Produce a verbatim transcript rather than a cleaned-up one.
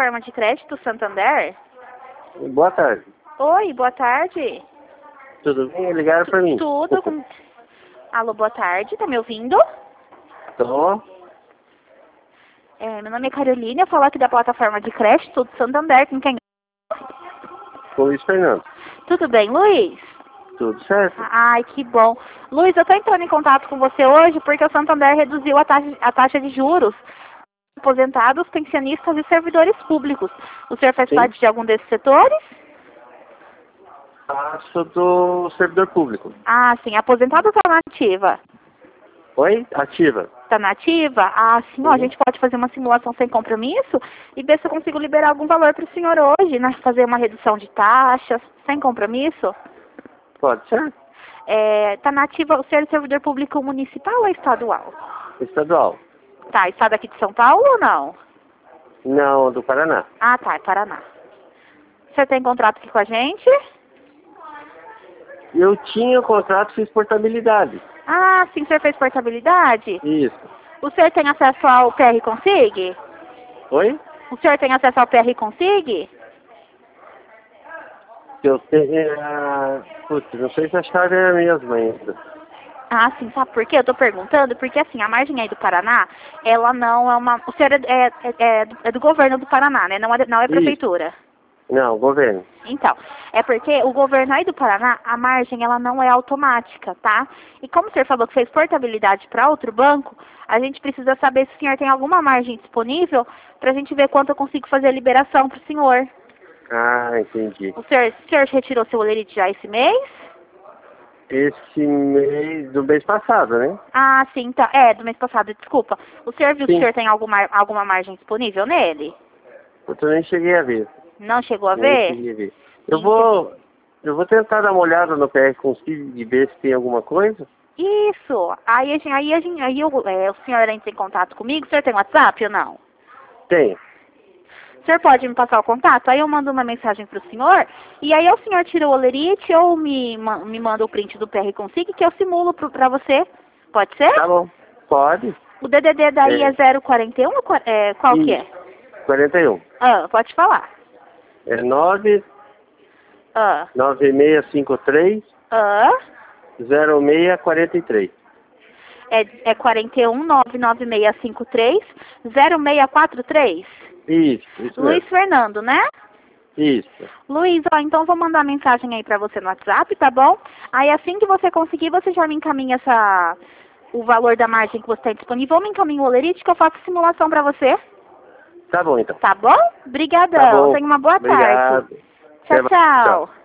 plataforma de crédito Santander? Boa tarde. Oi, boa tarde. Tudo bem? Ligaram pra mim? Tudo com... Alô, boa tarde, tá me ouvindo? Tô. É, meu nome é Carolina, eu falo aqui da plataforma de crédito do Santander, com quem? Com o Luiz Fernando. Tudo bem, Luiz? Tudo certo? Ai, que bom. Luiz, eu tô entrando em contato com você hoje porque o Santander reduziu a taxa, a taxa de juros aposentados, pensionistas e servidores públicos. O senhor faz Sim. parte de algum desses setores? Passo do servidor público. Ah, sim. Aposentado ou tá na ativa? Oi? Ativa. Tá na ativa? Ah, sim. Ó, a Uhum. gente pode fazer uma simulação sem compromisso e ver se eu consigo liberar algum valor para o senhor hoje, né? Fazer uma redução de taxas sem compromisso. Pode ser? É, tá na ativa o senhor é servidor público municipal ou estadual? Estadual. Tá, estado aqui de São Paulo ou não? Não, do Paraná. Ah, tá, é Paraná. O senhor tem contrato aqui com a gente? Eu tinha contrato, fiz portabilidade. Ah, sim, o senhor fez portabilidade? Isso. O senhor tem acesso ao P R Consig? Oi? O senhor tem acesso ao P R Consig? Eu tenho... Putz, não sei se a chave é a mesma ainda. Ah, sim, sabe por quê? Eu tô perguntando, porque assim, a margem aí do Paraná, ela não é uma... O senhor é, é, é, do, é do governo do Paraná, né? Não é, não é prefeitura. Não, governo. Então, é porque o governo aí do Paraná, a margem, ela não é automática, tá? E como o senhor falou que fez portabilidade para outro banco, a gente precisa saber se o senhor tem alguma margem disponível pra gente ver quanto eu consigo fazer a liberação pro senhor. Ah, entendi. O senhor, o senhor retirou seu olerite já esse mês? Esse mês, do mês passado, né? Ah, sim, então, é, do mês passado, desculpa. O senhor viu Sim. se o senhor tem alguma, alguma margem disponível nele? Eu também cheguei a ver. Não chegou a Nem ver? cheguei a ver. Eu vou, eu vou tentar dar uma olhada no P R Consig e ver se tem alguma coisa. Isso. Aí, a gente, aí, a gente, aí o, é, o senhor entra em contato comigo. O senhor tem WhatsApp ou não? Tem. O senhor pode me passar o contato? Aí eu mando uma mensagem para o senhor. E aí ou o senhor tira o olerite ou me, me manda o print do P R Consig que eu simulo para você. Pode ser? Tá bom. Pode. O D D D daí é, É. zero quarenta e um? É, qual que é? quarenta e um. Ah, pode falar. É nove Ah, nove seis cinco três ah. zero seis quatro três. É, é quarenta e um, nove nove seis cinco três, zero seis quatro três? Isso, isso Luiz mesmo. Fernando, né? Isso. Luiz, ó, então vou mandar mensagem aí pra você no WhatsApp, tá bom? Aí assim que você conseguir, você já me encaminha essa, o valor da margem que você tem disponível, ou me encaminha o olerite que eu faço simulação pra você. Tá bom, então. Tá bom? Obrigadão. Tá bom. Tenha uma boa Obrigado. tarde. Tchau, Até mais. tchau. Tchau.